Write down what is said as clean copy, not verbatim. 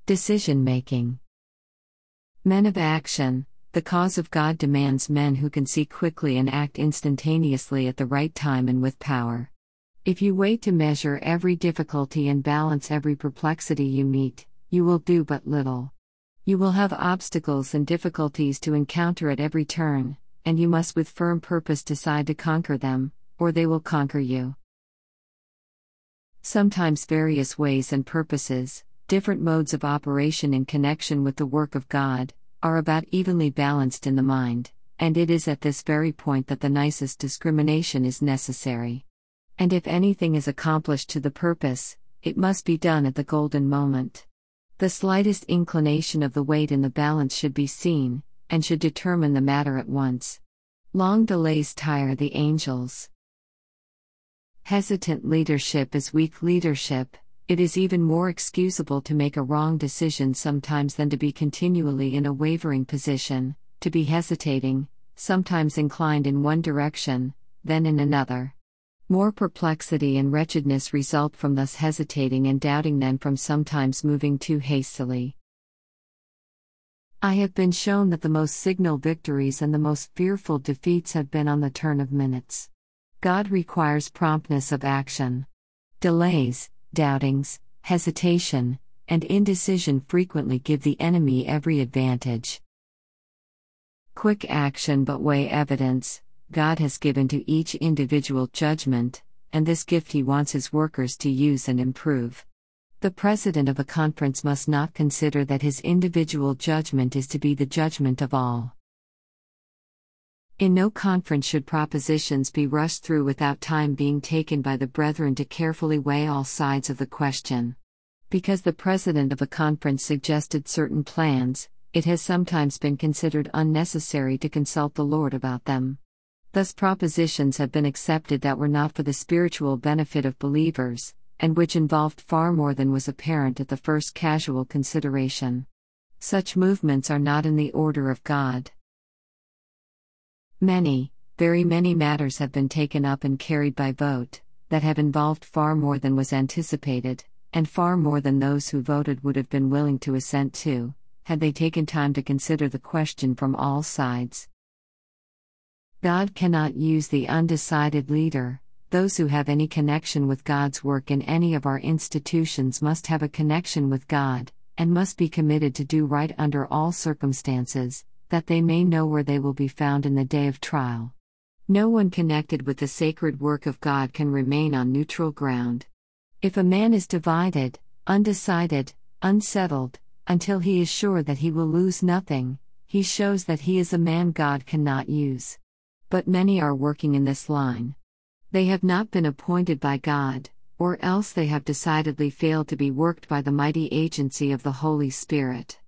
Decision-making. Men of action. The cause of God demands men who can see quickly and act instantaneously at the right time and with power. If you wait to measure every difficulty and balance every perplexity you meet, you will do but little. You will have obstacles and difficulties to encounter at every turn, and you must with firm purpose decide to conquer them, or they will conquer you. Sometimes various ways and purposes, different modes of operation in connection with the work of God, are about evenly balanced in the mind, and it is at this very point that the nicest discrimination is necessary. And if anything is accomplished to the purpose, it must be done at the golden moment. The slightest inclination of the weight in the balance should be seen, and should determine the matter at once. Long delays tire the angels. Hesitant leadership is weak leadership. It is even more excusable to make a wrong decision sometimes than to be continually in a wavering position, to be hesitating, sometimes inclined in one direction, then in another. More perplexity and wretchedness result from thus hesitating and doubting than from sometimes moving too hastily. I have been shown that the most signal victories and the most fearful defeats have been on the turn of minutes. God requires promptness of action. Delays, doubtings, hesitation, and indecision frequently give the enemy every advantage. Quick action but weigh evidence. God has given to each individual judgment, and this gift He wants His workers to use and improve. The president of a conference must not consider that his individual judgment is to be the judgment of all. In no conference should propositions be rushed through without time being taken by the brethren to carefully weigh all sides of the question. Because the president of a conference suggested certain plans, it has sometimes been considered unnecessary to consult the Lord about them. Thus propositions have been accepted that were not for the spiritual benefit of believers, and which involved far more than was apparent at the first casual consideration. Such movements are not in the order of God. Many, very many matters have been taken up and carried by vote, that have involved far more than was anticipated, and far more than those who voted would have been willing to assent to, had they taken time to consider the question from all sides. God cannot use the undecided leader. Those who have any connection with God's work in any of our institutions must have a connection with God, and must be committed to do right under all circumstances, that they may know where they will be found in the day of trial. No one connected with the sacred work of God can remain on neutral ground. If a man is divided, undecided, unsettled, until he is sure that he will lose nothing, he shows that he is a man God cannot use. But many are working in this line. They have not been appointed by God, or else they have decidedly failed to be worked by the mighty agency of the Holy Spirit.